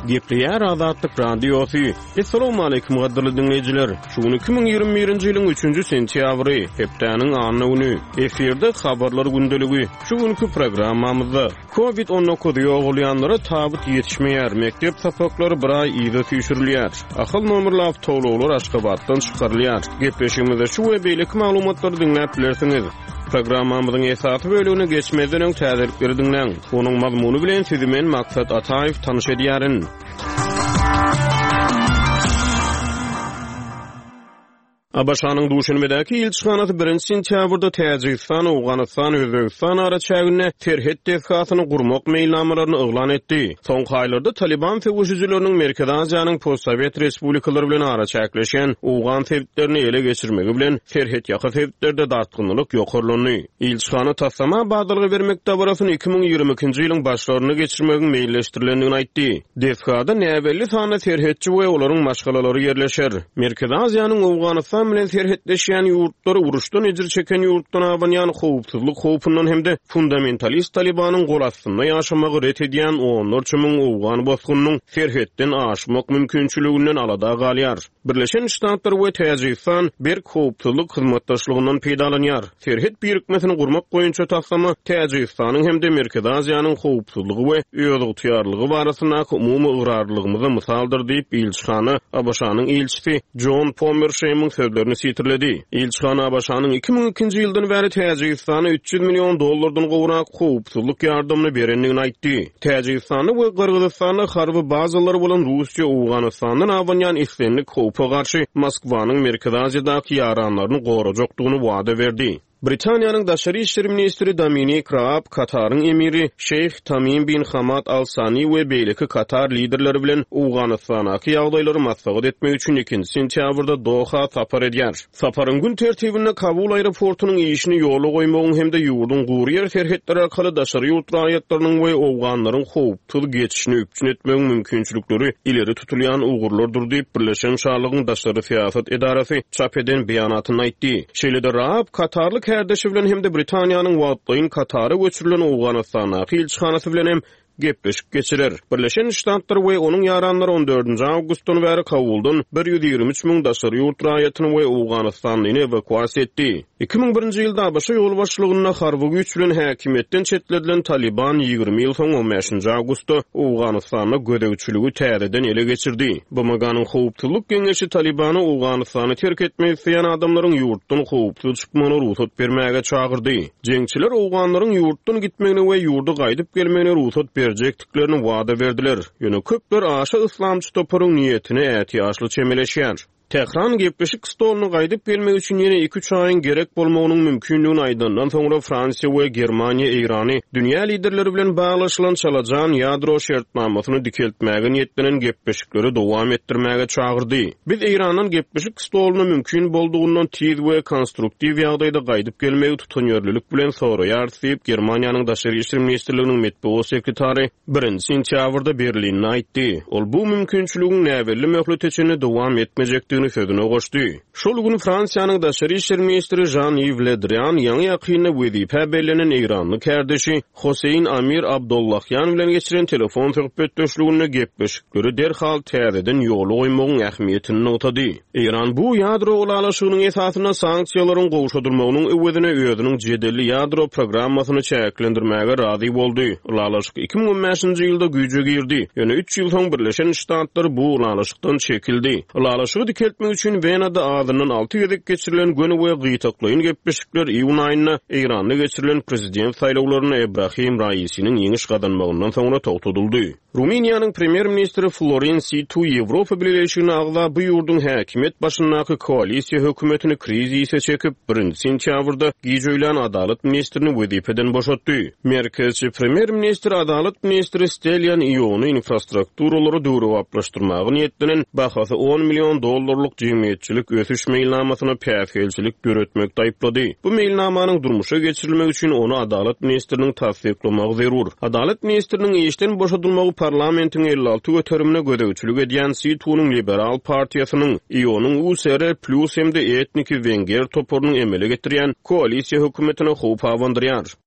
Gepleýär Azatlyk Radiosu. Assalamu alaykum gaderly dinleýijiler. Şuň 2021-nji ýylyň 3-nji sentýabry, hepdeniň anyny güni. Eferde habarlar gündeligi. Şu günkü programmamyzda COVID-19 ýoğulýanlara tabut ýetişmeýär. Mektep sapaklary bir ay ýyda tüýşürilýär. Ahyl nomerli awtolawlar Aşgabatdan çykarylýar. Gepleşigimizde şu we beýleki maglumatlary dinläp bilersiňiz. Programmamyzyň esasy bölügine geçmeden öň täzelikleri dinleň. Onuň mazmuny bilen sizi men Maksat Ataýew tanyş edýärin. Abaşanyň Duşanbedäki ilçixanasy 1-nji sentýabrda Täjikistan, Awganystan we Özbegistan araçagyny terhet desgatyny gurmak meýilnamalaryny eglan etdi. Soňky aýlarda Taliban feguşyjylarynyň Merkezi Aziýanyň postsovet respublikalary bilen araçakleşen Awgan sebitlerini ele geçirmegi bilen terhet ýaky sebitlerde dartgynlyk ýokarlandy. İlçixana taslama badalygy bermekde barasyny 2022-nji ýylyň başlaryny geçirmegiň meýilleşdirilendigini aýtdy. Desgada näwelli sany terhetçi we olaryň maşgalalary ýerleşer. Merkezi Aziýanyň Awganystan bilen terhetleşýän ýurtlary uruşdan ejir çeken ýurtdan abanýan howpsuzlyk howpundan hemde fundamentalist Talibanyň gol astynda ýaşamagy ret edýän 10 ming Awgan bosgunynyň terhetden aşmak mümkinçiliginden alada galýar. Birleşen Ştatlar we Täjikistan bir howpsuzlyk hyzmatdaşlygynyň peýdalanýar. Terhet birikmesini gurmak boýunça taslama Täjikistanyň hemde Merkezi Aziýanyň howpsuzlygy we öýüdüg tüýarlygy barasyndaky umumy ýgrarlygymyzy mysaldyr diýip ilçixana Abaşanyň ilçisi John Pomersheim'in sözlerini sitirledi. İlçixana Abaşanyň 2002-nji ýyldan bäri Täjikistana $300 million gowrak howpsuzlyk ýardamyny berendigini aýtdy. Täjikistany we Kyrgyzstany harby bazalary bolan Russiýa Awganystandan abanýan islenlik howpa garşy Moskwanyň Merkezi Aziýadaky ýaranlaryny gorajakdygyny wada berdi. Britaniýanyň Daşary işleri ministri Dominic Raab, Kataryň emiri Şeyh Tamim bin Hamad Al Thani we beýleki Katar liderleri bilen Awganystanaky ýagdaýlary maslahat etmek üçin 2-nji sentýabrda Doha sapar edýär. Saparyň gün tertibinde Kabul aeroportunyň işini ýola goýmagyň hemde ýurdun gurýer terhetleri arkaly daşary ýurt raýatlarynyň we Awganlaryň howpsuz geçişini üpçün etmegiň mümkinçilikleri ileri tutulýan ugurlardyr diýip Birleşen Şarlygyň daşary siýasat edarasy çap eden beýanatyny aýtdy. Şeýle-de Raab Katarlyk herdeşi bilen hem de Britaniýanyň wagtlyň Katary göçürilen Awganystana ilçixanasy bilen hem gepleşip geçirer. Birleşen Ştatlar we onuň ýaranlary 14-nji awgustdan bäri Kabuldan 123 ming daşary ýurt raýatyny we Awganystanyny evakuasiýa etdi. 2001-nji ýylda başa ýol başlygyna harby güç bilen häkimetden çetledilen Taliban 20 ýyl soň 15-nji awgustda Awganystanyň gödegçiligi täzeden ele geçirdi. BMG'nyň howpsuzlyk geňeşi Talibany Awganystany terk etmek isleýän adamlaryň ýurtdan howpsuz çykmagyna ruhsat bermäge çagyrdy. Jeňçiler Awganlaryň ýurtdan gitmegine we ýurda gaýdyp gelmegine ruhsat berjekdiklerini wada berdiler. Ýöne köpler aşa islamçy toparyň niýetine ätiýaşly çemeleşýär. Tehran gepleşik stoluny gaýdyp gelmek üçin ýene 2-3 aýyň gerek bolmagynyň mümkinligini aýdandan soňra Fransiýa we Germaniýa Irany dünýä liderleri bilen baglaşylan çalajan ýadro şertnamasyny dikeltmäge niýetlenen gepleşikleri dowam etdirmäge çagyrdy. Biz Iranyň gepleşik stoluny mümkin boldugundan tiz we konstruktiw ýagdaýda gaýdyp gelmegi tutanýarlyk bilen soraýar diýip Germaniýanyň daşary işler ministrliginiň medeniýet sekretary 1-nji sentýabrda Berlinde aýtdy. Ol bu mümkinçiligiň näwelli möhleteçini dowam etmejekdi sözüne goşdy. Şol gün Fransiýanyň daşary işler ministri Jean-Yves Le Drian ýaňy ýakyny wezipe bellenen Iranlyk herdeşi Hosein Amir Abdullahyan bilen geçiren telefon söhbetdeşligine gepleşikleri derhal täzeden ýola goýmagyň ähmiýetini notady. Iran bu ýadro ulalaşygynyň esasyna sanksiýalaryň gowşadylmagynyň öwedine özüniň jedelli ýadro programmasyny çäklendirmäge razy boldy. Ulalaşyk 2015-nji ýylda güýje girdi. Ýöne 3 ýyl soň Birleşen Ştatlar bu ulalaşykdan çekildi. Ulalaşygy etmek üçin Venada adynyň 6 ýerlik geçirilen göni we gytaklaýyn gepleşikler iýun aýyna Iranda geçirilen prezident saýlawlaryna Ebrahim Raisiniň ýeňiş gadanmagyndan soňra togtadyldy. Ruminiýanyň premier ministri Florin Situ Ýewropa Birleşigine agla bu ýurdun häkimet başyndaky koalisiýa hökümetini krizise çekip 1-nji sentýabrda giýjelen adalet ministrini wezipeden boşatdy. Merkezçi premier ministri adalet ministri Stelian Iony infrastrukturalary döwrewaplaşdyrmagy niýetlenen bahasy $10 million jemgyýetçilik ösüş meýilnamasyna päsgelçilik göretmekde aýplady. Bu meýilnamanyň durmuşa geçirilmegi üçin onu adalet ministriniň tasdiklamagy zerur. Adalet ministriniň işden boşadylmagy parlamentiň 56 göterimine gödegçilik edýän Situnyň liberal partiýasynyň Ionyň USR plus hem de etniki Wenger toporunyň emele getirýän koalisiýa hökümetine howp awandyrýar.